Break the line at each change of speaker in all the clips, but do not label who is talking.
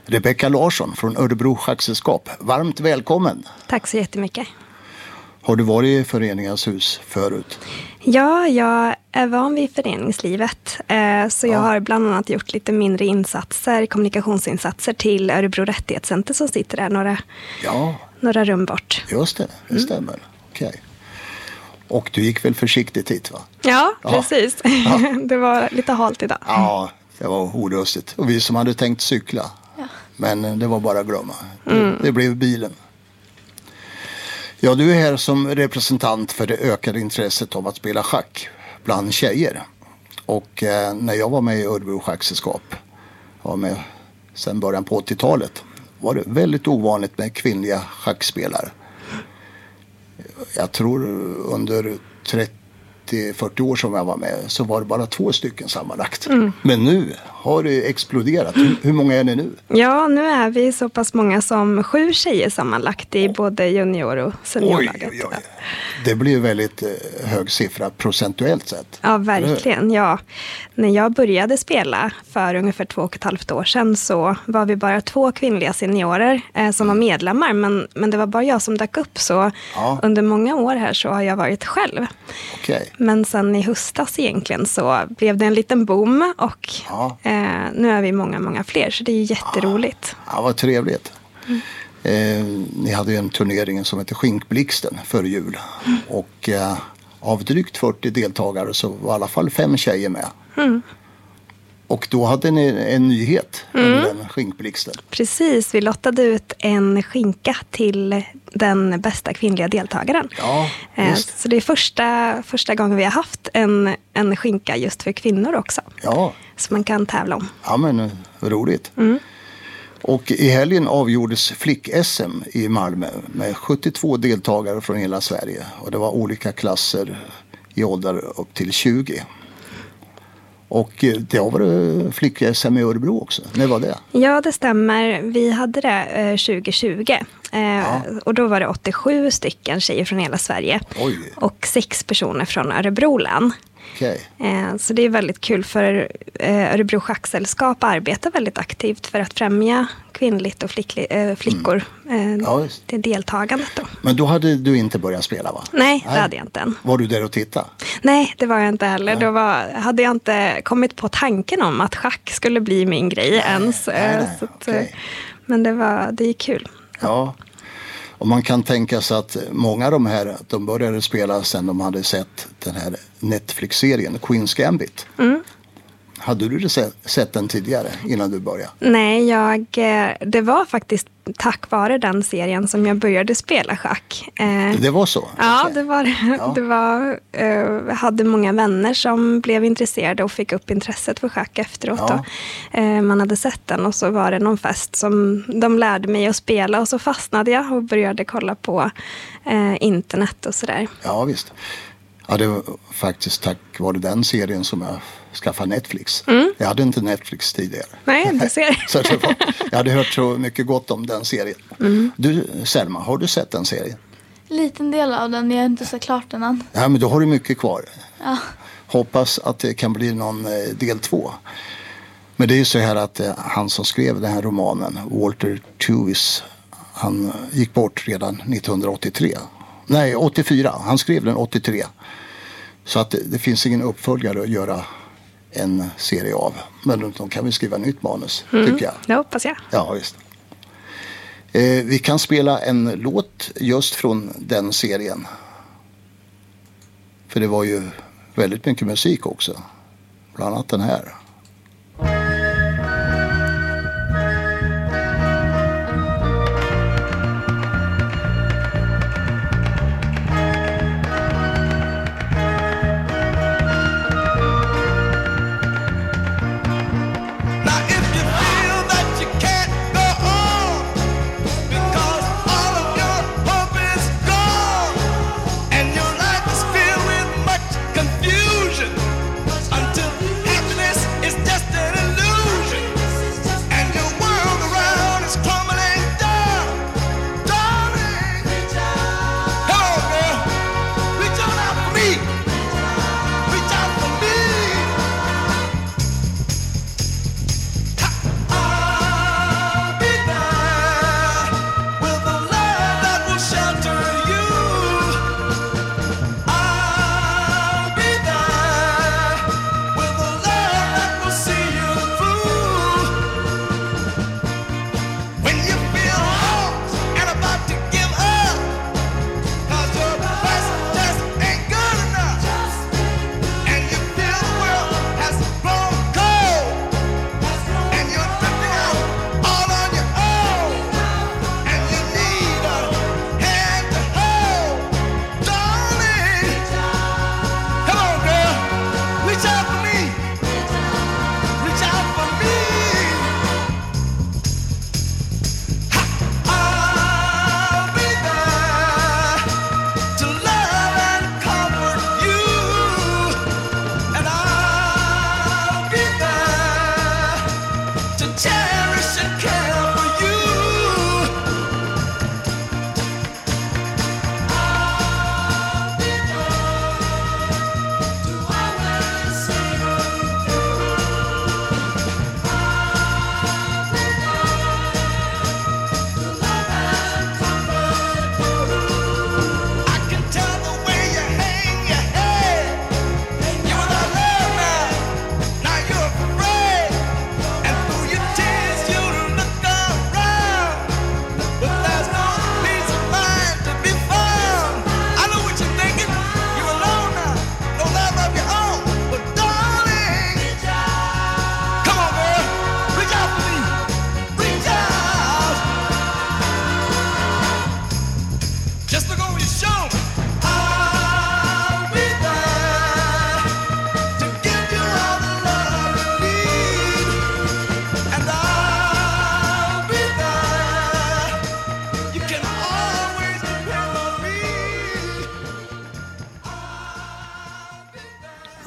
Rebecka Larsson från Örebro Schacksällskap. Varmt välkommen!
Tack så jättemycket.
Har du varit i Föreningens hus förut?
Ja, jag är van vid föreningslivet. Så jag har bland annat gjort lite mindre insatser, kommunikationsinsatser till Örebro Rättighetscenter som sitter där några rum bort.
Just det, det stämmer. Okej. Och du gick väl försiktigt hit, va?
Ja, precis. Ja. Det var lite halt idag.
Ja, det var olustigt. Och vi som hade tänkt cykla. Ja. Men det var bara att glömma. Det blev bilen. Ja, du är här som representant för det ökade intresset av att spela schack bland tjejer. Och när jag var med i Örebro Schacksällskap, var med sedan början på 80-talet, var det väldigt ovanligt med kvinnliga schackspelare. Jag tror under 30-40 år som jag var med så var det bara 2 stycken sammanlagt. Men nu har det exploderat. Hur många är ni nu?
Ja, nu är vi så pass många som 7 tjejer sammanlagt i både junior- och seniorlaget.
Oj. Det blir väldigt hög siffra procentuellt sett.
Ja, verkligen. Ja. När jag började spela för ungefär 2,5 år sedan så var vi bara 2 kvinnliga seniorer som var medlemmar. Men det var bara jag som dök upp. Så under många år här så har jag varit själv.
Okay.
Men sen i höstas egentligen så blev det en liten boom och nu är vi många fler. Så det är jätteroligt.
Ja, vad trevligt. Ni hade ju en turnering som heter Skinkblixten före jul. Och av drygt 40 deltagare så var i alla fall 5 tjejer med. Och då hade ni en nyhet under den Skinkblixten.
Precis, vi lottade ut en skinka till den bästa kvinnliga deltagaren.
Ja, just.
Så det är första gången vi har haft en skinka just för kvinnor också.
Ja.
Som man kan tävla om.
Ja, men roligt. Och i helgen avgjordes flick-SM i Malmö med 72 deltagare från hela Sverige. Och det var olika klasser i ålder upp till 20. Och det var flick-SM i Örebro också. När var det?
Ja, det stämmer. Vi hade det 2020. Och då var det 87 stycken tjejer från hela Sverige.
Oj.
Och 6 personer från Örebro län.
Okay.
Så det är väldigt kul för Örebro Schacksällskap arbetar väldigt aktivt för att främja kvinnligt och flickor till deltagandet då.
Men då hade du inte börjat spela, va?
Nej, det hade jag inte än.
Var du där och titta?
Nej, det var jag inte heller. Då hade jag inte kommit på tanken om att schack skulle bli min grej ens. Men det är kul.
Ja. Och man kan tänka sig att många av de här, de började spela sen de hade sett den här Netflix-serien Queen's Gambit. Hade du sett den tidigare innan du började?
Nej, det var faktiskt tack vare den serien som jag började spela schack.
Det var så?
Ja, det var det. Jag hade många vänner som blev intresserade och fick upp intresset för schack efteråt. Ja. Man hade sett den och så var det någon fest som de lärde mig att spela och så fastnade jag och började kolla på internet och sådär. Ja,
visst. Ja, det var faktiskt tack vare den serien som jag skaffade Netflix. Jag hade inte Netflix tidigare.
Nej, du ser.
Så jag hade hört så mycket gott om den serien. Du, Selma, har du sett den serien?
Liten del av den, jag har inte sett klart den än.
Ja, men då har du mycket kvar.
Ja.
Hoppas att det kan bli någon del 2. Men det är ju så här att han som skrev den här romanen, Walter Tevis, han gick bort redan 1983. Nej, 84. Han skrev den 83. Så att det finns ingen uppföljare att göra en serie av. Men de kan vi skriva nytt manus, tycker jag.
Det hoppas jag.
Ja, visst. Vi kan spela en låt just från den serien. För det var ju väldigt mycket musik också. Bland annat den här.
Until happiness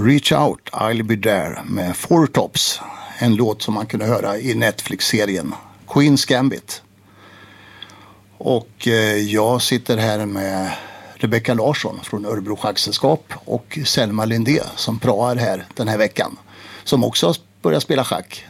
Reach Out, I'll Be There med Four Tops. En låt som man kunde höra i Netflix-serien Queen's Gambit. Och jag sitter här med Rebecka Larsson från Örebro Schacksällskap och Selma Lindé som praar här den här veckan. Som också har börjat spela schack.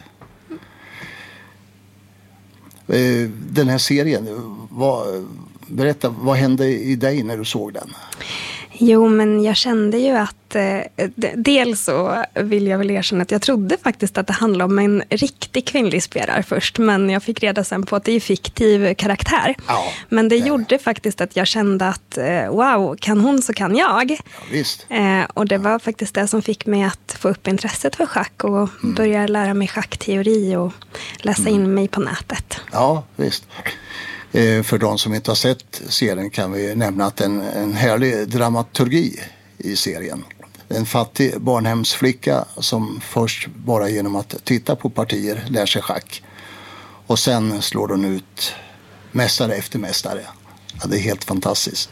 Den här serien, berätta, vad hände i dig när du såg den?
Jo, men jag kände ju att dels så vill jag väl erkänna att jag trodde faktiskt att det handlade om en riktig kvinnlig spelare först, men jag fick reda sen på att det är fiktiv karaktär. Ja, men det gjorde faktiskt att jag kände att wow, kan hon så kan jag.
Ja, visst.
Och det var faktiskt det som fick mig att få upp intresset för schack och börja lära mig schackteori och läsa in mig på nätet.
Ja, visst. För de som inte har sett serien kan vi nämna att en härlig dramaturgi i serien. En fattig barnhemsflicka som först bara genom att titta på partier lär sig schack. Och sen slår hon ut mästare efter mästare. Ja, det är helt fantastiskt.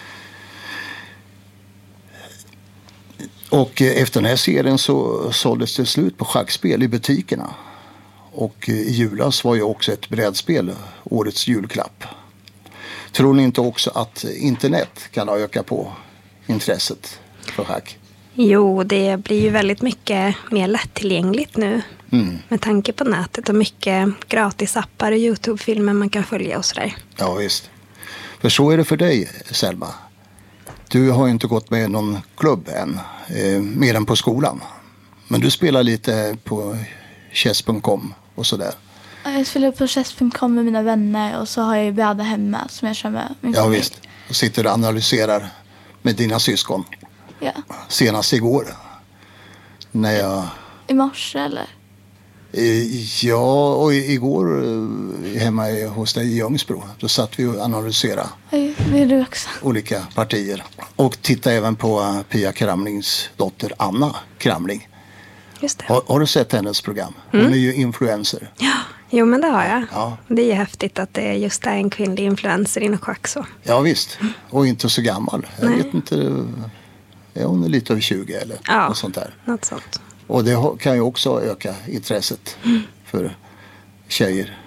Och efter den här serien så såldes det slut på schackspel i butikerna. Och i julas var ju också ett brädspel årets julklapp. Tror ni inte också att internet kan öka på intresset för schack?
Jo, det blir ju väldigt mycket mer lättillgängligt nu. Med tanke på nätet och mycket gratis appar och YouTube-filmer man kan följa och sådär.
Ja, visst. För så är det för dig, Selma. Du har ju inte gått med någon klubb än, mer än på skolan. Men du spelar lite på chess.com och sådär.
Jag spelar på chess.com med mina vänner och så har jag ju bräda hemma som jag kör med min
Ja, visst. Och sitter och analyserar med dina syskon.
Ja.
Senast igår. När jag...
I morse eller?
Ja, och igår hemma hos dig i Ljungsbro. Då satt vi och analyserade
du också.
Olika partier. Och tittade även på Pia Kramlings dotter Anna Kramling.
Just det.
Har du sett hennes program? Hon är ju influencer.
Ja, jo men det har jag.
Ja.
Det är ju häftigt att det just är en kvinnlig influencer inom schack så.
Ja visst, och inte så gammal. Jag vet inte, är hon lite över 20 eller något sånt där?
Något sånt.
Och det kan ju också öka intresset för tjejer.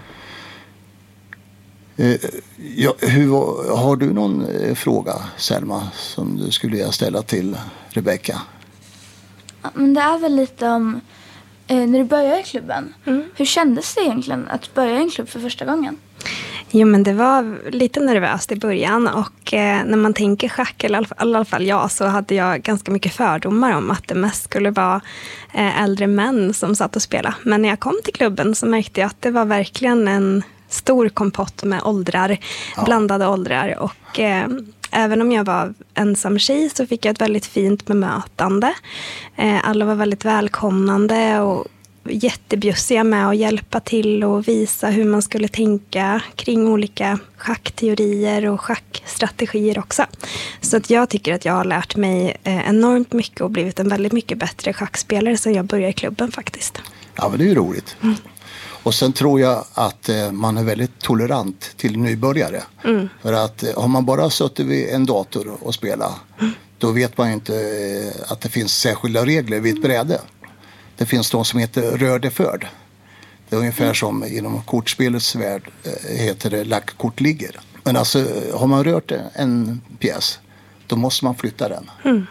Har du någon fråga, Selma, som du skulle vilja ställa till Rebecka?
Men det är väl lite om när du började i klubben. Hur kändes det egentligen att börja i en klubb för första gången?
Jo, men det var lite nervöst i början och när man tänker schack, eller i alla fall jag, så hade jag ganska mycket fördomar om att det mest skulle vara äldre män som satt och spelade. Men när jag kom till klubben så märkte jag att det var verkligen en stor kompott med åldrar, blandade åldrar och även om jag var ensam tjej så fick jag ett väldigt fint bemötande. Alla var väldigt välkomnande och jättebjussiga med att hjälpa till och visa hur man skulle tänka kring olika schackteorier och schackstrategier också. Så att jag tycker att jag har lärt mig enormt mycket och blivit en väldigt mycket bättre schackspelare sedan jag började i klubben faktiskt.
Ja, men det är ju roligt. Och sen tror jag att man är väldigt tolerant till nybörjare. För att har man bara suttit vid en dator och spelat, då vet man inte att det finns särskilda regler vid ett bräde. Det finns de som heter rördeförd. Det är ungefär som inom kortspelets värld heter det lackkort ligger. Men alltså har man rört en pjäs, då måste man flytta den.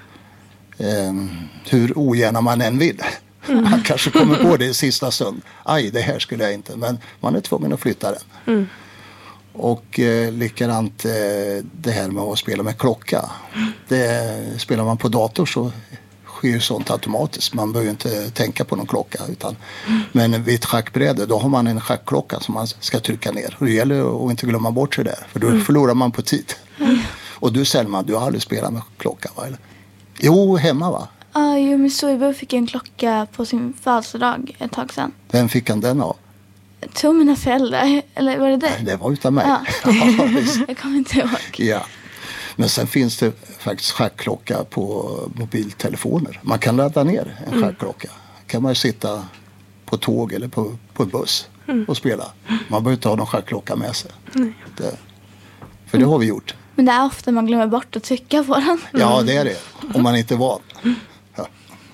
Hur ogärna man än vill. Man kanske kommer på det i sista stund. Aj, det här skulle jag inte. Men man är tvungen att flytta den. Och likadant det här med att spela med klocka. Spelar man på dator så sker sånt automatiskt. Man behöver inte tänka på någon klocka. Men vid ett schackbräde då har man en schackklocka som man ska trycka ner. Och det gäller att inte glömma bort sig där. För då förlorar man på tid. Och du Selma, du har aldrig spelat med klocka va? Eller? Jo, hemma va?
Ja, min storebror fick en klocka på sin födelsedag ett tag sedan.
Vem fick han den av?
Jag tror mina föräldrar, eller var det dig?
Det var utan mig.
Ja. Jag kommer inte ihåg.
Ja. Men sen finns det faktiskt schackklocka på mobiltelefoner. Man kan ladda ner en schackklocka. Kan man sitta på tåg eller på en buss och spela. Man behöver inte ha någon schackklocka med sig. För det har vi gjort.
Men det är ofta man glömmer bort att trycka på den.
Ja, det är det. Om man inte är van. Ja.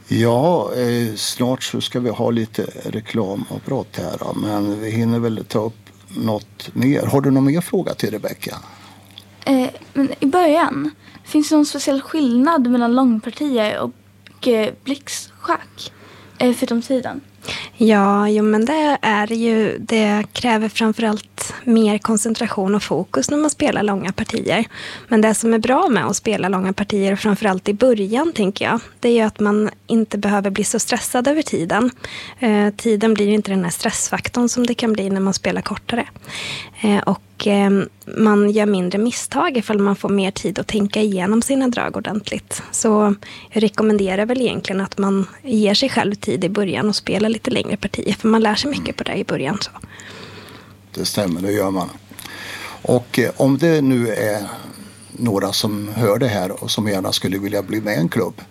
Ja, snart så ska vi ha lite reklamavbrott här då, men vi hinner väl ta upp något mer. Har du någon mer fråga till Rebecka?
Men i början, finns det någon speciell skillnad mellan långpartier och blixtschack förutom tiden?
Ja, men det är ju, det kräver framförallt mer koncentration och fokus när man spelar långa partier. Men det som är bra med att spela långa partier, framförallt i början tänker jag, det är ju att man inte behöver bli så stressad över tiden. Tiden blir inte den här stressfaktorn som det kan bli när man spelar kortare. Och man gör mindre misstag ifall man får mer tid att tänka igenom sina drag ordentligt. Så jag rekommenderar väl egentligen att man ger sig själv tid i början och spelar lite längre partier. För man lär sig mycket på det i början. Så.
Det stämmer, det gör man. Och om det nu är några som hör det här och som gärna skulle vilja bli med i en klubb,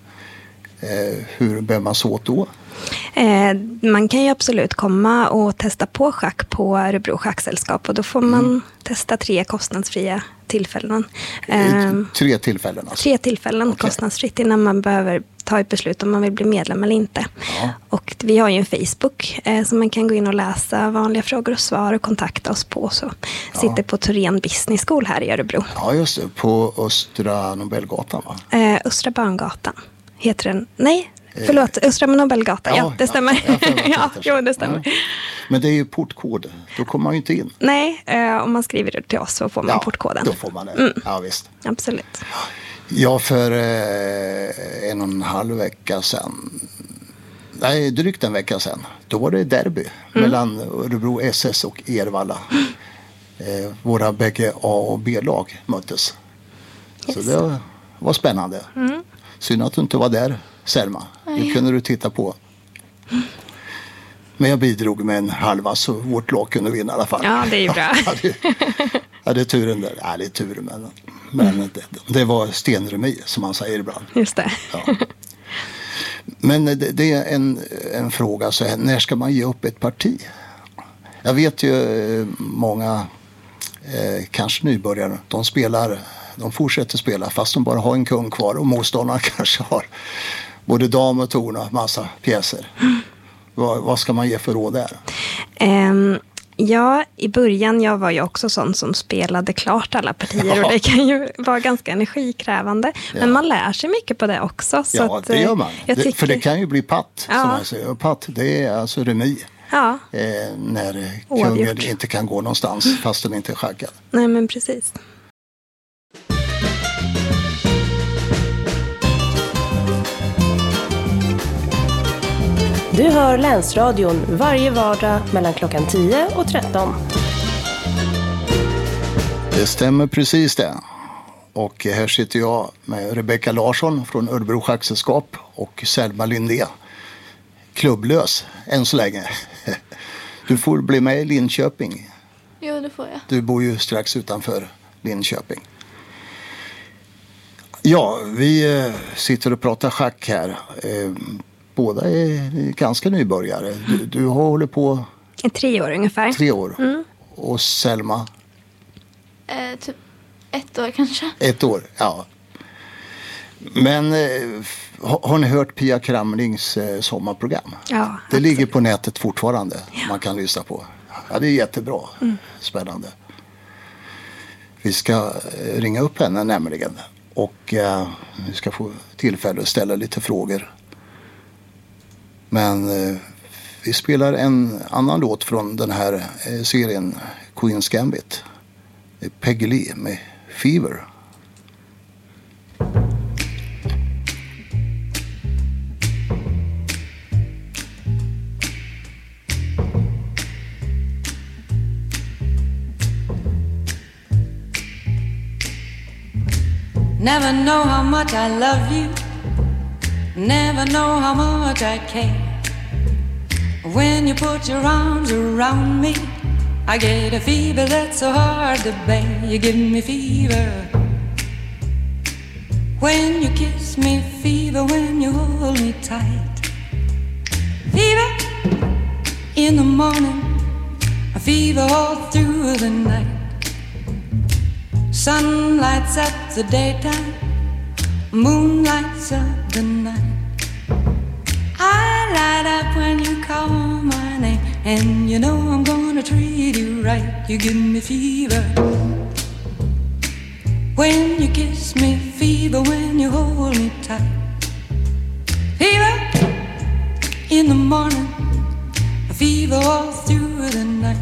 hur bär man så åt då?
Man kan ju absolut komma och testa på schack på Örebro Schacksällskap och då får man testa 3 kostnadsfria tillfällen.
3 tillfällen? Alltså.
3 tillfällen kostnadsfritt innan man behöver ta ett beslut om man vill bli medlem eller inte. Ja. Och vi har ju en Facebook så man kan gå in och läsa vanliga frågor och svar och kontakta oss på. Så sitter på Thorén Business School här i Örebro.
Ja, just det. På Östra Nobelgatan, va?
Östra Barngatan heter den. Nej, förlåt. Östra Nobelgatan. Ja, det stämmer. Ja, det stämmer. Ja.
Men det är ju portkod. Då kommer man ju inte in.
Nej, om man skriver det till oss så får man portkoden.
Då får man det. Ja, visst.
Absolut.
Ja, för 1,5 vecka sedan. Nej, drygt en vecka sedan. Då var det derby mellan Örebro SS och Ervalla. Våra bägge A- och B-lag möttes. Yes. Så det var spännande. Synd att du inte var där, Selma. Det kunde du titta på. Men jag bidrog med en halva så vårt lag kunde vinna i alla fall.
Ja, det är ju bra.
Det är turen där. Ja, det är tur, men det var stenremi som man säger ibland.
Just det.
Ja. Men det är en fråga så här, när ska man ge upp ett parti? Jag vet ju många kanske nybörjare, de fortsätter spela fast de bara har en kung kvar och motståndarna kanske har både dam och torn och massa pjäser. Vad ska man ge för råd där?
Ja, i början jag var ju också sån som spelade klart alla partier och det kan ju vara ganska energikrävande. Ja. Men man lär sig mycket på det också. Så
ja, det gör man. För det kan ju bli patt, som jag säger. Och patt, det är alltså remi. Ja. När kungen inte kan gå någonstans fast den inte är schackad.
Nej, men precis.
Du hör Länsradion varje vardag mellan klockan 10 och 13.
Det stämmer precis det. Och här sitter jag med Rebecka Larsson från Örebro Schacksällskap och Selma Lindé. Klubblös än så länge. Du får bli med i Linköping.
Jo, det får jag.
Du bor ju strax utanför Linköping. Ja, vi sitter och pratar schack här. Båda är ganska nybörjare. Du har hållit på...
3 år ungefär.
3 år. Och Selma?
Typ 1 år kanske.
1 år, ja. Men har ni hört Pia Kramlings sommarprogram?
Ja, absolut.
Det ligger på nätet fortfarande. Man kan lyssna på. Ja, det är jättebra. Spännande. Vi ska ringa upp henne nämligen. Och vi ska få tillfälle att ställa lite frågor. Men vi spelar en annan låt från den här serien Queen's Gambit. Det är Peggy Lee med Fever.
Never know how much I love you. Never know how much I care. When you put your arms around me, I get a fever that's so hard to bear. You give me fever when you kiss me, fever when you hold me tight. Fever in the morning, a fever all through the night. Sun lights up the daytime, moon lights up the night. I light up when you call my name, and you know I'm gonna treat you right. You give me fever when you kiss me, fever when you hold me tight. Fever in the morning, a fever all through the night.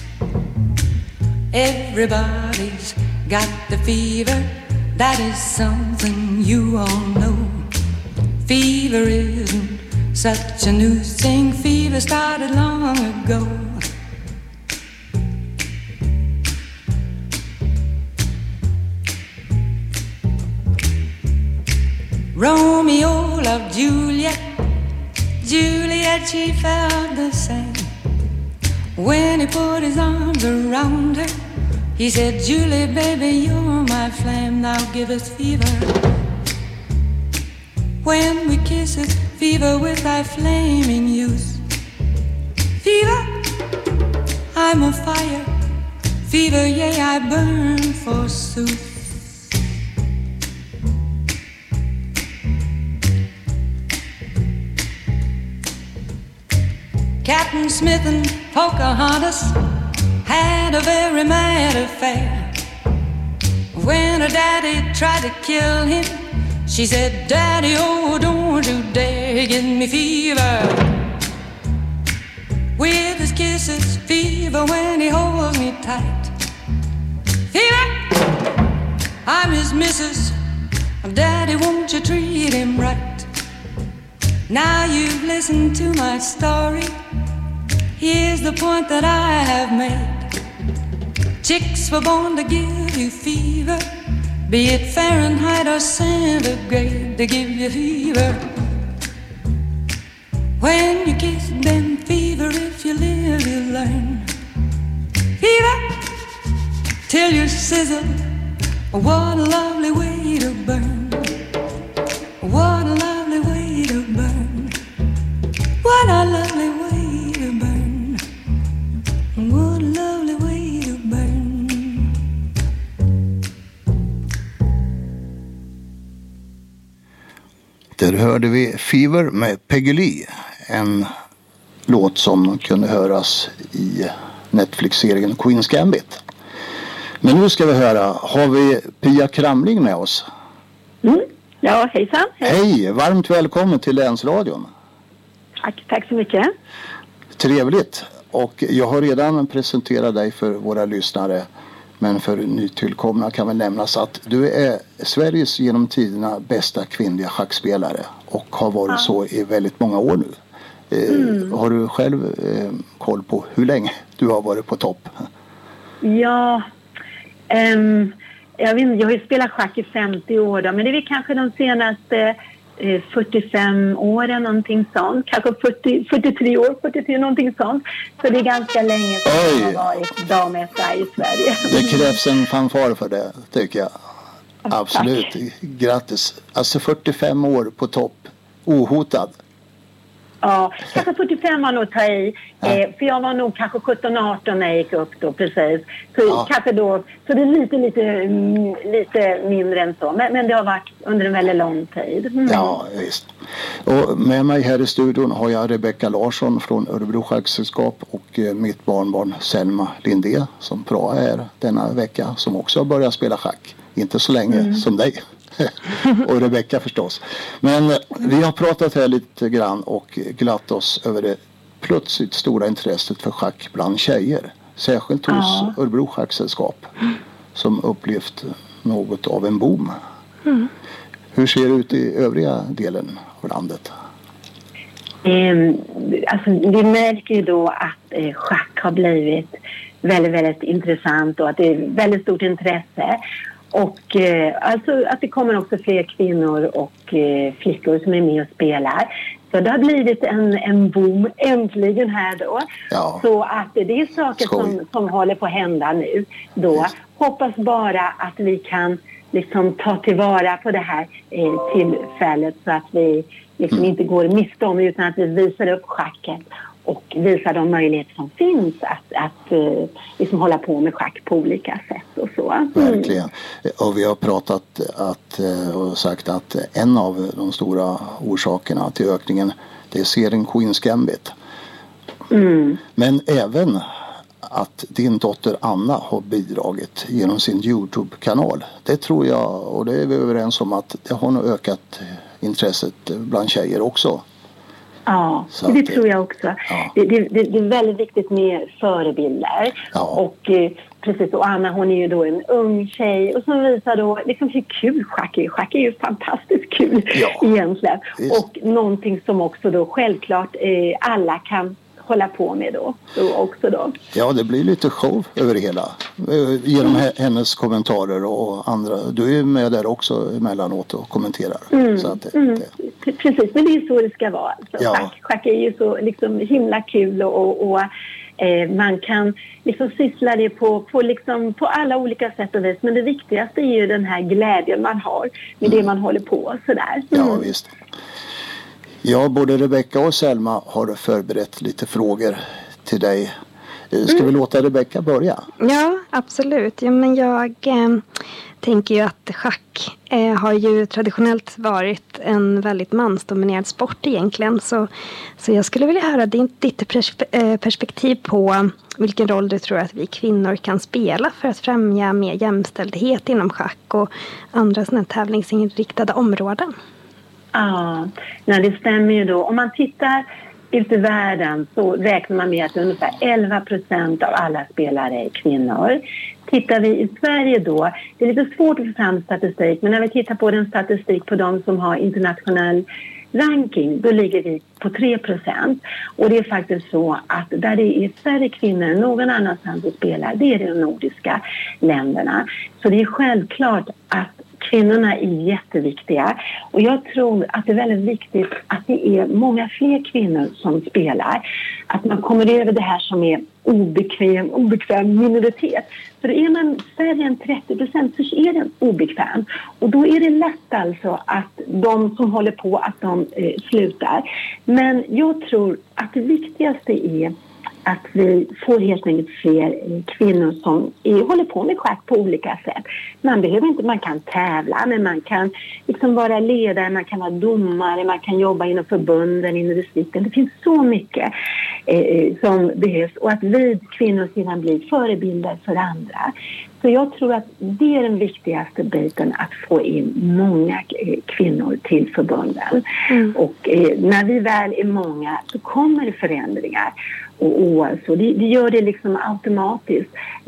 Everybody's got the fever, that is something you all know. Fever isn't such a new thing, fever started long ago. Romeo loved Juliet, Juliet, she felt the same. When he put his arms around her, he said, Julie, baby, you're my flame, now give us fever. When we kiss it, fever with thy flaming youth. Fever, I'm a fire, fever, yea, I burn forsooth. Captain Smith and Pocahontas had a very mad affair. When her daddy tried to kill him, she said, Daddy, oh, don't you dare give me fever. With his kisses, fever when he holds me tight. Fever, I'm his missus, Daddy, won't you treat him right? Now you've listened to my story, here's the point that I have made. Chicks were born to give you fever, be it Fahrenheit or centigrade, they give you fever. When you kiss them, fever, if you live, you learn. Fever, till you sizzle, what a lovely way to burn. What a lovely way to burn. What a lovely way to burn. What a lovely way to burn.
Där hörde vi Fever med Peggy Lee, en låt som kunde höras i Netflix-serien Queen's Gambit. Men nu ska vi höra, har vi Pia Kramling med oss?
Ja, hejsan.
Hej, varmt välkommen till Länsradion.
Tack så mycket.
Trevligt. Och jag har redan presenterat dig för våra lyssnare. Men för nytillkomna kan väl nämnas att du är Sveriges genom tiderna bästa kvinnliga schackspelare. Och har varit så i väldigt många år nu. Har du själv koll på hur länge du har varit på topp?
Ja, jag har ju spelat schack i 50 år då, men det är väl kanske de senaste 45 åren, någonting sånt. Kanske 43 år, 43, någonting sånt. Så det är ganska länge sedan jag har varit dammästare i Sverige.
Det krävs en fanfar för det, tycker jag. Absolut. Tack. Grattis. Alltså 45 år på topp, ohotad.
Ja, kanske 45 var nog ta i. För jag var nog kanske 17-18 när jag gick upp då, precis. Så kanske då, så det är lite mindre än så. Men det har varit under en väldigt lång tid.
Ja, visst. Och med mig här i studion har jag Rebecka Larsson från Örebro Schacksällskap och mitt barnbarn Selma Lindé som bra är denna vecka, som också har börjat spela schack. Inte så länge som dig. Och Rebecka förstås. Men vi har pratat här lite grann och glatt oss över det plötsligt stora intresset för schack bland tjejer. Särskilt hos Örebro Schacksällskap som upplevt något av en boom. Hur ser det ut i övriga delen av landet?
Alltså, vi märker ju då att schack har blivit väldigt, väldigt intressant och att det är väldigt stort intresse. Och alltså att det kommer också fler kvinnor och flickor som är med och spelar. Så det har blivit en boom äntligen här då. Ja. Så att det är saker som håller på att hända nu då. Yes. Hoppas bara att vi kan liksom ta tillvara på det här tillfället så att vi liksom inte går miste om, utan att vi visar upp schacket och visar de möjligheter som finns att liksom hålla på med schack på olika sätt och så.
Verkligen. Och vi har pratat och sagt att en av de stora orsakerna till ökningen, Det ser en Queen's Gambit. Men även att din dotter Anna har bidragit genom sin YouTube-kanal. Det tror jag, och det är vi överens om, att det har nog ökat intresset bland tjejer också.
Ja, så det tror jag också. Ja. Det är väldigt viktigt med förebilder. Ja. Och precis, och Anna, hon är ju då en ung tjej och som visar då liksom hur kul schack är. Schack är ju fantastiskt kul egentligen. Just. Och någonting som också då självklart alla kan hålla på med då också då. Ja,
det blir lite show över det hela. Genom hennes kommentarer och andra. Du är med där också emellanåt och kommenterar. Så att
precis, men det är så det ska vara. Alltså, schack är ju så liksom himla kul och man kan liksom syssla det på alla olika sätt och vis. Men det viktigaste är ju den här glädjen man har med det man håller på. Sådär.
Ja, visst. Ja, både Rebecka och Selma har förberett lite frågor till dig. Ska vi låta Rebecka börja?
Ja, absolut. Ja, men jag tänker ju att schack har ju traditionellt varit en väldigt mansdominerad sport egentligen. Så jag skulle vilja höra ditt perspektiv på vilken roll du tror att vi kvinnor kan spela för att främja mer jämställdhet inom schack och andra sådana tävlingsinriktade områden.
Ja, det stämmer ju då. Om man tittar ut i världen så räknar man med att ungefär 11% av alla spelare är kvinnor. Tittar vi i Sverige då, det är lite svårt att få fram statistik, men när vi tittar på den statistik på de som har internationell ranking, då ligger vi på 3%. Och det är faktiskt så att där det är färre kvinnor än någon annanstans att spela, det är de nordiska länderna. Så det är självklart att kvinnorna är jätteviktiga och jag tror att det är väldigt viktigt att det är många fler kvinnor som spelar. Att man kommer över det här som är obekväm minoritet. För är man färre än 30% så är den obekväm. Och då är det lätt alltså att de som håller på att de slutar. Men jag tror att det viktigaste är att vi får helt enkelt fler kvinnor som håller på med schack på olika sätt. Man kan tävla, men man kan liksom vara ledare, man kan vara domare, man kan jobba inom förbunden, inom distrikten. Det finns så mycket som behövs och att vi kvinnor sedan blir förebilder för andra. Så jag tror att det är den viktigaste biten, att få in många kvinnor till förbunden. Och när vi väl är många så kommer det förändringar. Så det gör det liksom automatiskt.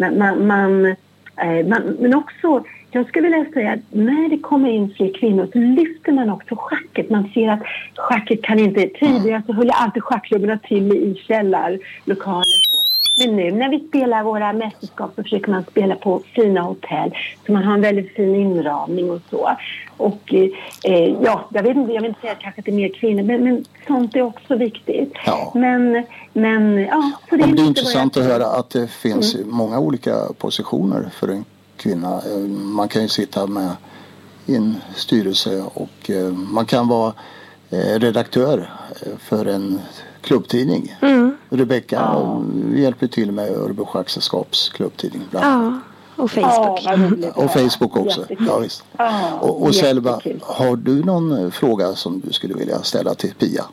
Men också, jag skulle vilja säga att när det kommer in fler kvinnor så lyfter man också schacket. Man ser att schacket kan inte, tidigare så höll alltid schackklubbarna till i källarlokaler. Men nu när vi spelar våra mästerskap så försöker man spela på fina hotell. Så man har en väldigt fin inramning och så. Och jag vill inte säga kanske att det är mer kvinnor, men sånt är också viktigt.
Ja.
Men så
det är intressant att höra att det finns många olika positioner för en kvinna. Man kan ju sitta med i en styrelse och man kan vara redaktör för en klubbtidning. Rebecka hjälper till med Örebro Schacksällskaps klubbtidning.
Ja, och Facebook.
Och Facebook också. Ja, visst. Och Selva, har du någon fråga som du skulle vilja ställa till Pia?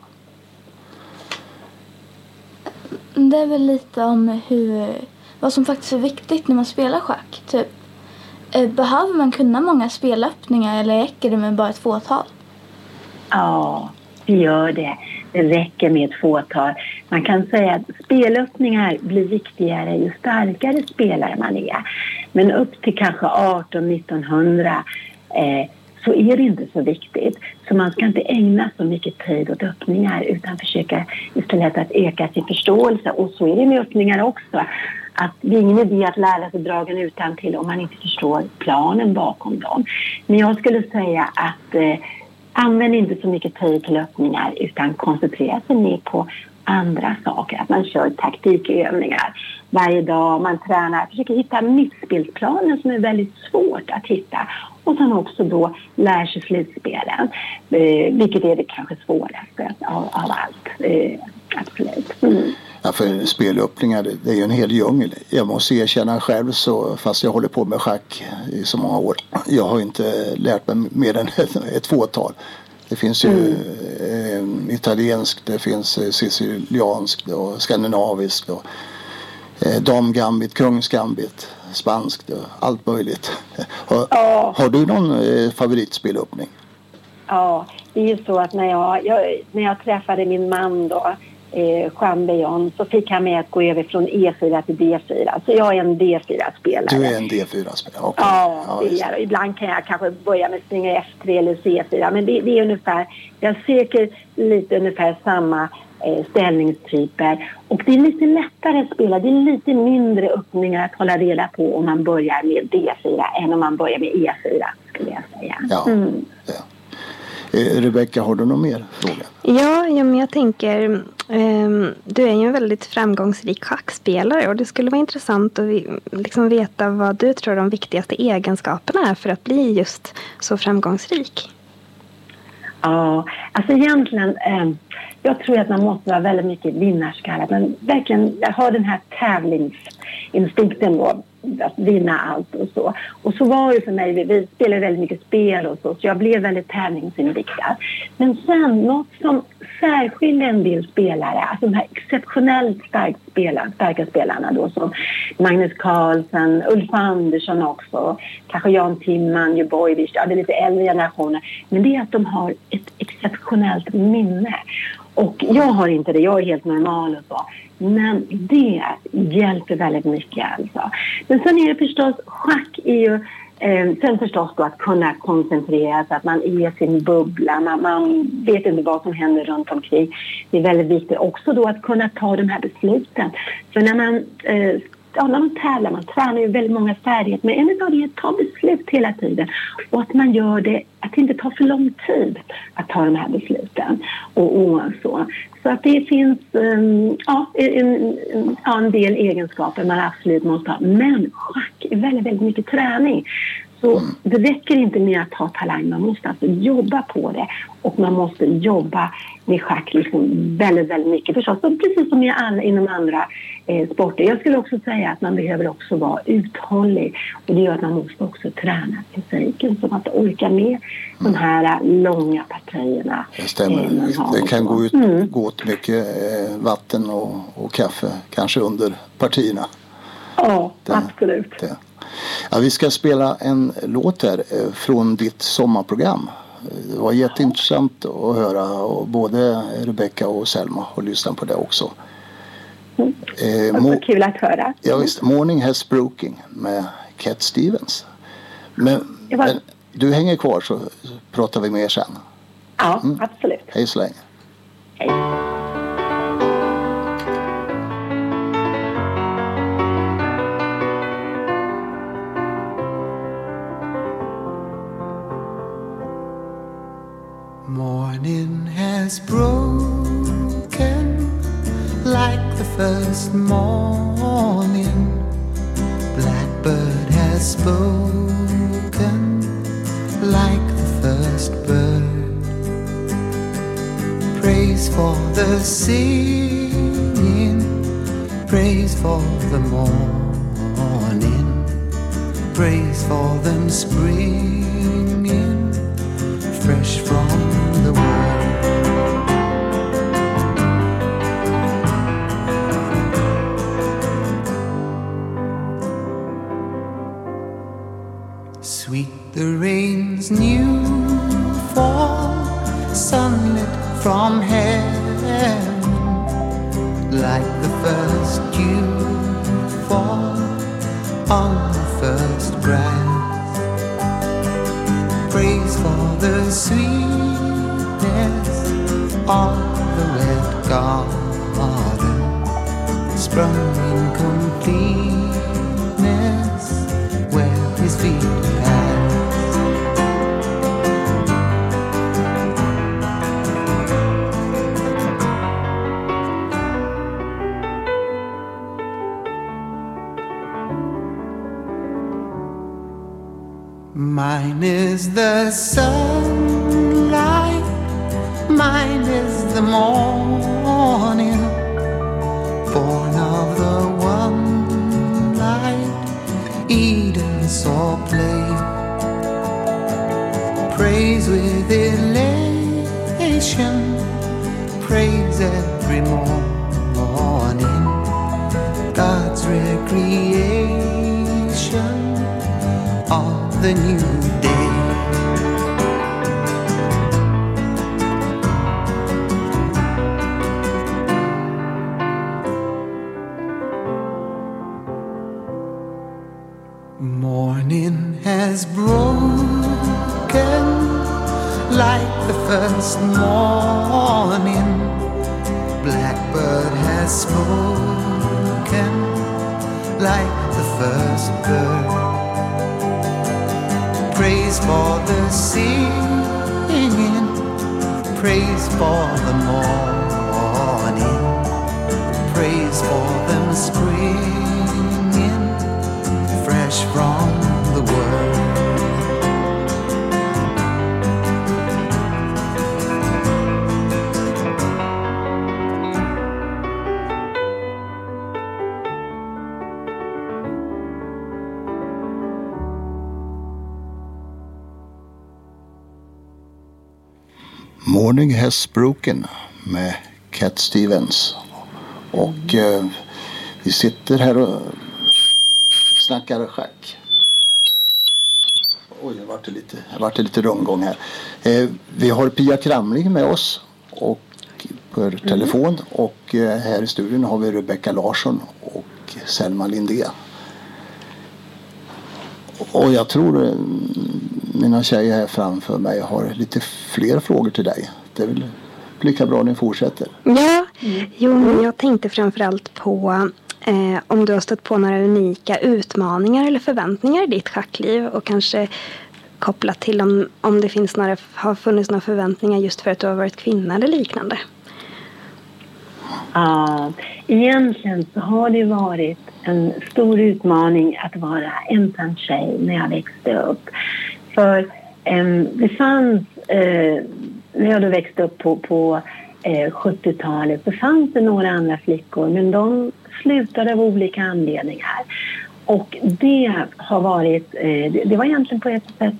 Det är väl lite om vad som faktiskt är viktigt när man spelar schack. Typ, behöver man kunna många spelöppningar eller räcker det med bara ett fåtal?
Ja, det gör det. Det räcker med ett fåtal. Man kan säga att spelöppningar blir viktigare ju starkare spelare man är. Men upp till kanske 1800-1900 så är det inte så viktigt. Så man ska inte ägna så mycket tid åt öppningar utan försöka istället att öka sin förståelse. Och så är det med öppningar också. Att det är ingen idé att lära sig dragen utan till om man inte förstår planen bakom dem. Men jag skulle säga att använd inte så mycket tid till öppningar utan koncentrera sig mer på andra saker. Att man kör taktikövningar varje dag, man tränar, försöker hitta mittspelsplanen som är väldigt svårt att hitta. Och sen också då lär sig slutspelen, vilket är det kanske svåraste av allt. Absolut.
Ja, för spelöppningar, det är ju en hel djungel. Jag måste erkänna själv, så fast jag håller på med schack i så många år. Jag har inte lärt mig mer än ett fåtal. Det finns ju italienskt, det finns sicilianskt och skandinaviskt och damgambit, kungsgambit, spanskt och allt möjligt. Har du någon favoritspelöppning?
Ja, det är ju så att när jag träffade min man då, Juan Bejon, så fick han med att gå över från E4 till D4. Så jag är en D4-spelare.
Du är en D4-spelare? Okay.
Ja, ibland kan jag kanske börja med springa F3 eller C4. Men det är ungefär, jag söker lite ungefär samma ställningstyper. Och det är lite lättare att spela. Det är lite mindre öppningar att hålla reda på om man börjar med D4 än om man börjar med E4, skulle jag säga.
Ja. Rebecka, har du någon mer fråga?
Ja, men jag tänker, du är ju en väldigt framgångsrik schackspelare och det skulle vara intressant att liksom veta vad du tror de viktigaste egenskaperna är för att bli just så framgångsrik.
Ja, alltså egentligen, jag tror att man måste vara väldigt mycket vinnarskalle. Att man verkligen har den här tävlingsinstinkten då, att vinna allt och så. Och så var det för mig, vi spelade väldigt mycket spel och så jag blev väldigt tävlingsinriktad. Men sen något som särskiljer en del spelare, alltså de här exceptionellt starka spelarna då, som Magnus Carlsen, Ulf Andersson också, kanske Jan Timman, Jubojevic, det är lite äldre generationer, men det är att de har ett exceptionellt minne. Och jag har inte det, jag är helt normal och så. Men det hjälper väldigt mycket alltså. Men sen är det förstås, schack är ju, sen förstås då att kunna koncentrera sig, att man är i sin bubbla, man vet inte vad som händer runt omkring. Det är väldigt viktigt också då att kunna ta de här besluten. För när man tävlar, man tränar ju väldigt många färdigheter, men en av det är att ta beslut hela tiden och att man gör det, att det inte tar för lång tid att ta de här besluten och så. Så att det finns en del egenskaper man absolut måste ha, men schack är väldigt, väldigt mycket träning. Så det räcker inte med att ha talang, man måste alltså jobba på det och man måste jobba med schack liksom väldigt, väldigt mycket förstås, precis som inom andra sporter. Jag skulle också säga att man behöver också vara uthållig och det gör att man måste också träna fysiken så att orka med de här långa partierna.
Det stämmer. Det kan gå åt mycket vatten och kaffe kanske under partierna.
Ja, absolut.
Det. Ja, vi ska spela en låt här från ditt sommarprogram. Det var jätteintressant att höra och både Rebecka och Selma har lyssnat på det också.
Det var kul att höra.
Ja, visst, Morning Has Broken med Cat Stevens. Men du hänger kvar så pratar vi mer sen.
Ja, absolut.
Hej så länge.
Hej.
Morning has broken like the first morning. Blackbird has spoken like the first bird. Praise for the singing, praise for the morning, praise for them springing fresh from the world. Sweet the rain's new fall, sunlit from heaven, like the first dew fall on the first grass. Praise for the sweetness of the wet garden, sprung in completeness where his feet pass. Mine is the sunlight, mine is the morning, born of the one light Eden saw play. Praise with elation of the new day. Morning has broken like the first morning. Blackbird has spoken like the first bird. Praise for the singing, praise for the morning, praise for them springing fresh from the world.
Morning Has Broken med Cat Stevens. Och vi sitter här och snackar schack. Oj, det vart lite rundgång här. Vi har Pia Kramling med oss och på telefon. Och här i studion har vi Rebecca Larsson och Selma Lindé. Och jag tror mina tjejer här framför mig har lite fler frågor till dig. Det är väl lika bra ni fortsätter.
Ja, jo, men jag tänkte framförallt på om du har stött på några unika utmaningar eller förväntningar i ditt schackliv och kanske kopplat till om det har funnits några förväntningar just för att du har varit kvinna eller liknande.
Ja, egentligen så har det varit en stor utmaning att vara ensam tjej när jag växte upp. För det fanns, när jag då växte upp på 70-talet så fanns det några andra flickor, men de slutade av olika anledningar. Och det har varit, det var egentligen på ett sätt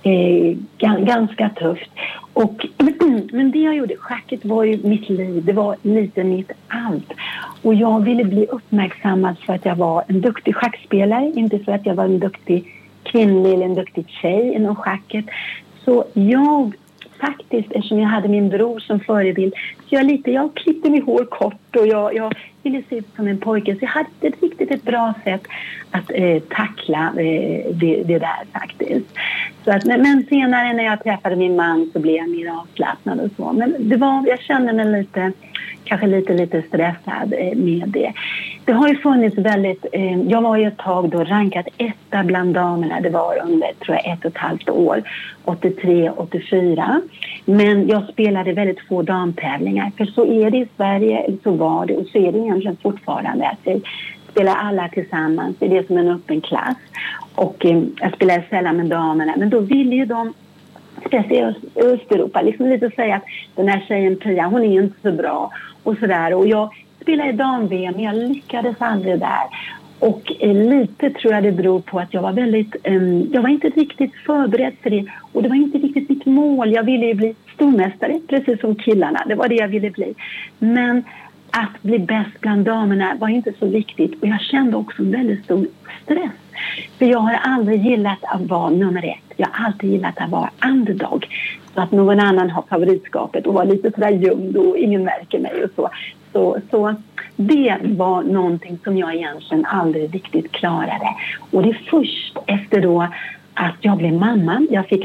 ganska tufft. Men det jag gjorde, schacket var ju mitt liv, det var lite mitt allt. Och jag ville bli uppmärksammad för att jag var en duktig schackspelare, inte för att jag var en duktig kvinnlig eller en duktig tjej inom schacket. Så jag faktiskt, eftersom jag hade min bror som förebild, så jag klippte min hår kort och jag ville se ut som en pojke. Så jag hade ett bra sätt att tackla det där faktiskt. Så att, men senare när jag träffade min man så blev jag mer avslappnad och så. Men jag kände mig kanske lite stressad med det. Det har ju funnits jag var ju ett tag då rankat etta bland damerna. Det var under, tror jag, 1,5 år. 83, 84. Men jag spelade väldigt få damtävlingar. För så är det i Sverige, eller så var det. Och så är det egentligen fortfarande. Att vi spelar alla tillsammans. Det är det som en öppen klass. Och jag spelade sällan med damerna. Men då ville ju de, speciellt i Östeuropa, liksom lite säga att den här tjejen Pia, hon är inte så bra. Och sådär. Och jag spelade dam-VM, men jag lyckades aldrig där. Och lite tror jag det beror på att jag var jag var inte riktigt förberedd för det. Och det var inte riktigt mitt mål. Jag ville ju bli stormästare, precis som killarna. Det var det jag ville bli. Men att bli bäst bland damerna var inte så viktigt. Och jag kände också en väldigt stor stress. För jag har aldrig gillat att vara nummer 1. Jag har alltid gillat att vara underdog. Så att någon annan har favoritskapet och var lite sådär gömd och ingen märker mig och så. Så det var någonting som jag egentligen aldrig riktigt klarade. Och det är först efter då att jag blev mamma. Vi fick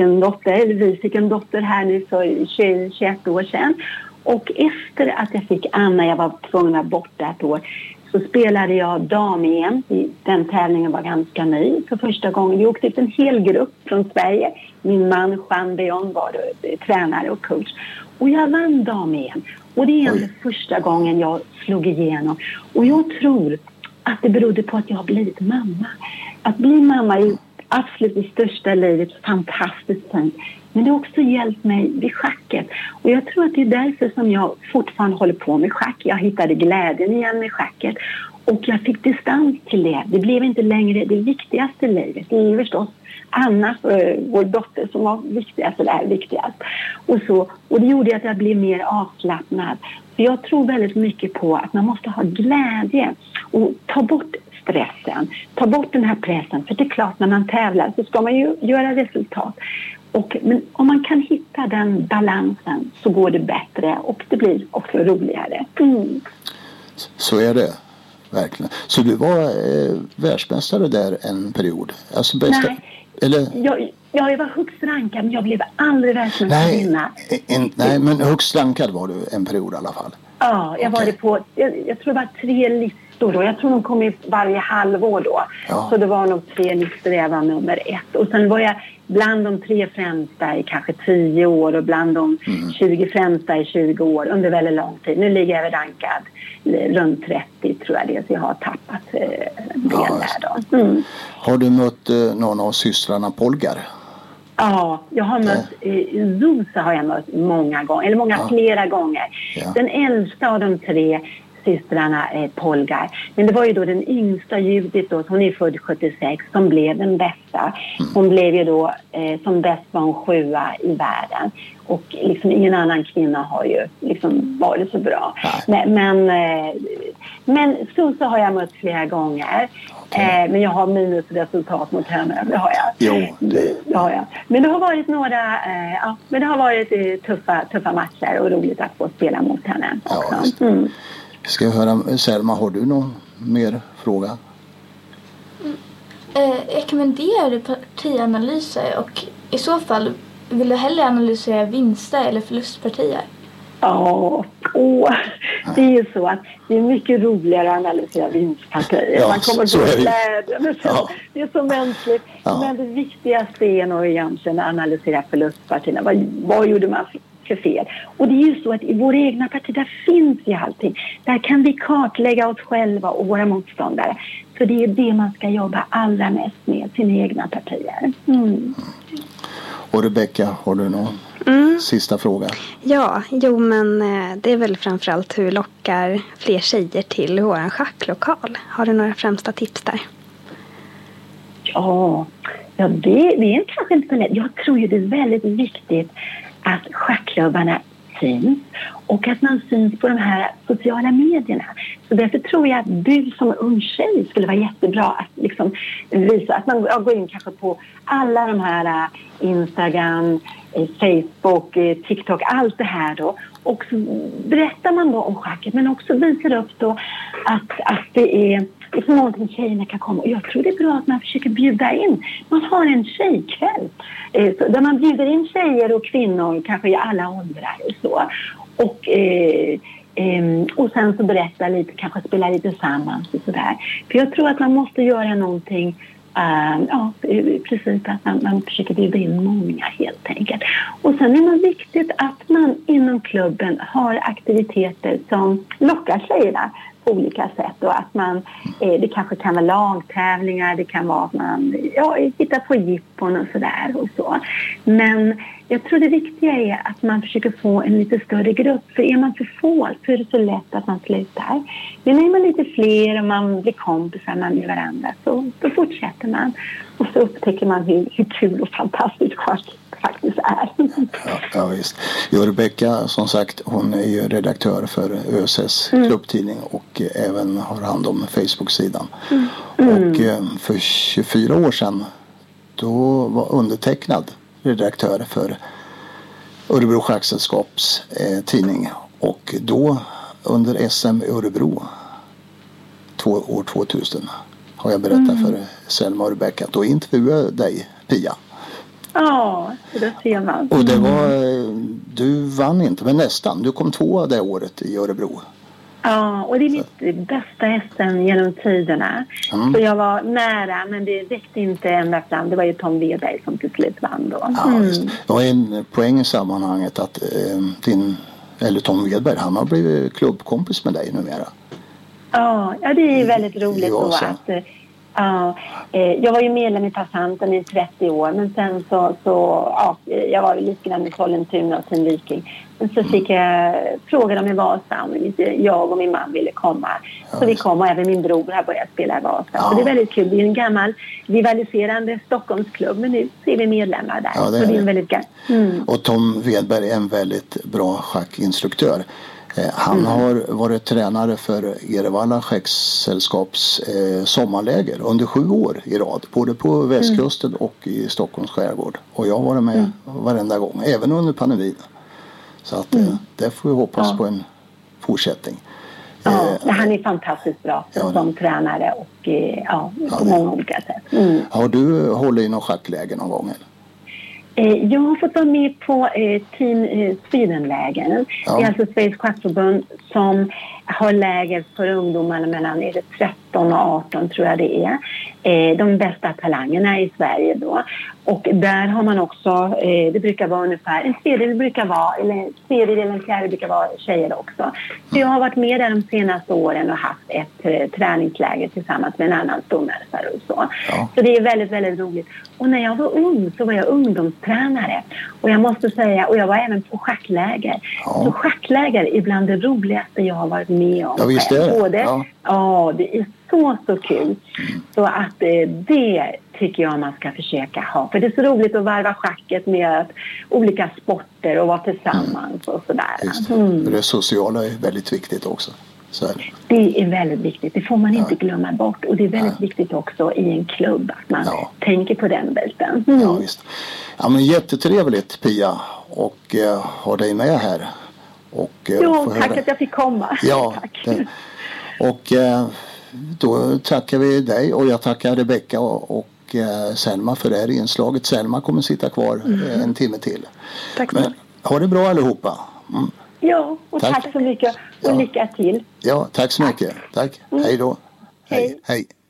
en dotter här nu för 21 år sedan. Och efter att jag fick Anna, jag var tvungen att vara borta ett år, så spelade jag dam-EM. Den tävlingen var ganska ny för första gången. Vi åkte ut en hel grupp från Sverige. Min man Jean Beon var tränare och coach. Och jag vann dam-EM. Och det är den första gången jag slog igenom. Och jag tror att det berodde på att jag har blivit mamma. Att bli mamma är absolut det största i livet, fantastiskt fint. Men det har också hjälpt mig vid schacket. Och jag tror att det är därför som jag fortfarande håller på med schack. Jag hittade glädjen igen med schacket. Och jag fick distans till det. Det blev inte längre det viktigaste i livet. Det är förstås Anna, vår dotter, som var viktigast eller är viktigast. Och det gjorde att jag blev mer avslappnad. För jag tror väldigt mycket på att man måste ha glädje. Och ta bort stressen. Ta bort den här pressen. För det är klart, när man tävlar så ska man ju göra resultat. Men om man kan hitta den balansen så går det bättre och det blir också roligare.
Så är det. Verkligen. Så du var världsmästare där en period? Alltså bästa,
nej,
eller?
Jag var högst rankad, men jag blev aldrig världsmästarinna.
Nej, men högst rankad var du en period i alla fall.
Ja, jag var det på, jag tror det var 3 listor då. Jag tror de kom i varje halvår då. Ja. Så det var nog 3 listor, jag var nummer 1. Och sen var jag bland de 3 främsta i kanske 10 år och bland de 20 främsta i 20 år under väldigt lång tid. Nu ligger jag rankad runt 30 tror jag det, så jag har tappat en del där då.
Har du mött någon av systrarna Polgar?
Ja, jag har mött Zusa har jag mött många gånger, eller flera gånger. Ja. Den äldsta av de 3 systrarna Polgar. Men det var ju då den yngsta Judith då, hon är född 76, som blev den bästa. Hon blev ju då som bäst var hon 7:a i världen. Och liksom ingen annan kvinna har ju liksom varit så bra. Men Susa har jag mött flera gånger. Okay. Men jag har minusresultat mot henne. Det har jag.
Jo,
det har jag. Men det har varit några men det har varit tuffa matcher och roligt att få spela mot henne också.
Ja, ska jag höra, Selma, har du någon mer fråga?
Rekommenderar du partianalyser, och i så fall vill du hellre analysera vinster eller förlustpartier?
Det är ju så att det är mycket roligare att analysera vinstpartier. Man kommer på glädjen. Det är så mänskligt. Ja. Men det viktigaste är nog egentligen att analysera förlustpartierna. Vad gjorde man för fel? Och det är ju så att i våra egna partier, där finns ju allting. Där kan vi kartlägga oss själva och våra motståndare. Så det är det man ska jobba allra mest med, sina egna partier.
Och Rebecka, har du någon sista fråga?
Ja, men det är väl framförallt hur lockar fler tjejer till våran schacklokal? Har du några främsta tips där?
Ja, det är kanske inte så lätt. Jag tror ju det är väldigt viktigt att schackklubbarna syns och att man syns på de här sociala medierna. Så därför tror jag att du som ung tjej skulle vara jättebra att liksom visa att man går in kanske på alla de här Instagram, Facebook, TikTok, allt det här då. Och så berättar man då om schacket, men också visar upp då att det är någonting tjejerna kan komma. Och jag tror det är bra att man försöker bjuda in. Man har en tjejkväll där man bjuder in tjejer och kvinnor, kanske i alla åldrar och så. Och sen så berätta lite, kanske spela lite tillsammans och sådär. För jag tror att man måste göra någonting, precis att man försöker bjuda in många helt enkelt. Och sen är det viktigt att man inom klubben har aktiviteter som lockar tjejerna på olika sätt. Och att man, det kanske kan vara lagtävlingar, det kan vara att man hittar på jippon och sådär och så. Men jag tror det viktiga är att man försöker få en lite större grupp. För är man för få så är det så lätt att man slutar. Men är man lite fler och man blir kompisar med varandra så fortsätter man. Och så upptäcker man hur kul och fantastiskt schack faktiskt är.
Ja visst. Rebecka, som sagt, hon är ju redaktör för ÖSS klubbtidning och även har hand om Facebook-sidan. Och för 24 år sedan då var undertecknad redaktör för Örebro Schacksällskaps tidning, och då under SM i Örebro år 2000 har jag berättat för Selma och Rebecka. Då intervjuade dig, Pia.
Ja, det ser man.
Och det var, du vann inte, men nästan. Du kom 2 det året i Örebro.
Ja, och det är mitt bästa SM genom tiderna. Så jag var nära, men det räckte inte ända fram. Det var ju Tom Wedberg som till slut vann då.
Ja, just. Det var en poäng i sammanhanget att Tom Wedberg, han har blivit klubbkompis med dig numera.
Ja, det är väldigt roligt då att... jag var ju medlem i Passanten i 30 år, men sen jag var ju lite grann i Sollentuna och Team Viking. Men så fick jag frågan om i Vasa om jag och min man ville komma. Så vi kom, och även min bror har börjat spela i Vasa. Så det är väldigt kul. Det är en gammal rivaliserande Stockholmsklubb, men nu ser vi medlemmar där.
Ja, det är
så det är en väldigt
Och Tom Wedberg är en väldigt bra schackinstruktör. Han har varit tränare för Erevalla skäcksällskaps sommarläger under 7 år i rad. Både på västkusten och i Stockholms skärgård. Och jag har varit med varenda gång, även under pandemin. Så att där får vi hoppas på en fortsättning.
Ja, han är fantastiskt bra som tränare och på många olika sätt.
Har du hållit i någon schackläger någon gång?
Jag har fått vara med på Team Sweden-lägren. Det är alltså Sveriges schackförbund som har läger för ungdomar mellan 13 och 18 tror jag det är. De bästa talangerna i Sverige då. Och där har man också, det brukar vara ungefär en fjärdedel brukar vara tjejer också. Så jag har varit med där de senaste åren och haft ett träningsläger tillsammans med en annan stormästare och så. Ja. Så det är väldigt, väldigt roligt. Och när jag var ung så var jag ungdomstränare. Och jag måste säga, och jag var även på schackläger. Ja. Så schackläger är bland det roligaste jag har varit med om.
Ja, visst är det.
Ja, det är så kul. Så att det tycker jag man ska försöka ha. För det är så roligt att varva schacket med olika sporter och vara tillsammans och sådär.
Det sociala är väldigt viktigt också. Så är
det är väldigt viktigt. Det får man inte glömma bort. Och det är väldigt viktigt också i en klubb att man tänker på den biten.
Ja, visst. Ja, men jättetrevligt Pia och ha dig med här. Och,
tack att jag fick komma.
Ja,
tack.
Och då tackar vi dig och jag tackar Rebecka och Selma för det här inslaget. Selma kommer sitta kvar en timme till.
Tack så mycket.
Ha det bra allihopa.
Ja, och tack så mycket och lycka till.
Ja, tack så mycket. Tack. Hej då. Hej.